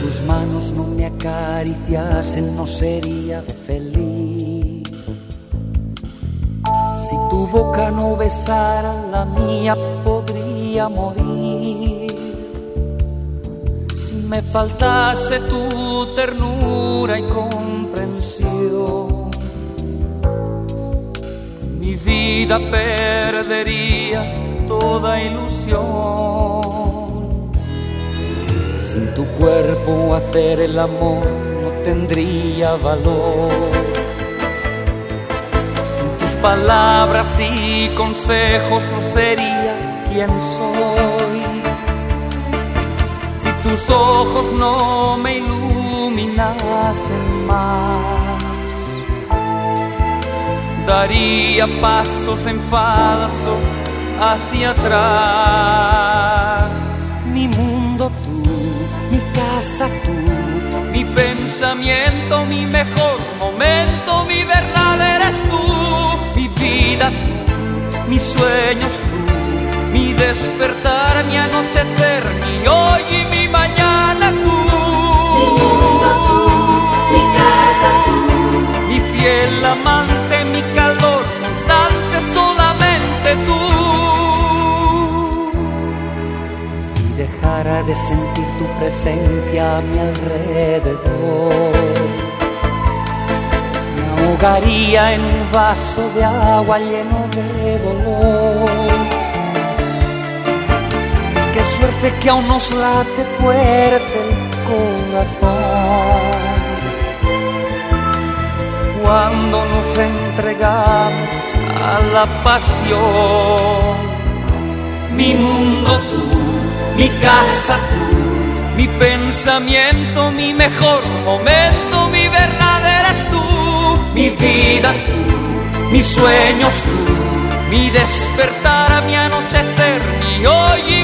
tus manos no me acariciasen, no sería feliz. Si tu boca no besara la mía, podría morir. Si me faltase tu ternura y comprensión, mi vida perdería toda ilusión. Sin tu cuerpo hacer el amor no tendría valor. Sin tus palabras y consejos no sería quien soy. Si tus ojos no me iluminasen más, daría pasos en falso hacia atrás. Mi mundo tú, mi casa tú, mi pensamiento, mi mejor momento, mi verdad eres tú, mi vida tú, mis sueños tú, mi despertar, mi anochecer, mi hoy y mi mañana tú. Mi mundo tú, mi casa tú, mi fiel amante, mi calor constante, solamente tú. Si dejara de sentir tu presencia a mi alrededor, me ahogaría en un vaso de agua lleno de dolor. Qué suerte que aún nos late fuerte el corazón cuando nos entregamos a la pasión. Mi mundo tú, mi casa tú, mi pensamiento, mi mejor momento, mi verdad eres tú, mi vida tú, mis sueños tú, mi despertar, mi anochecer, mi hoy y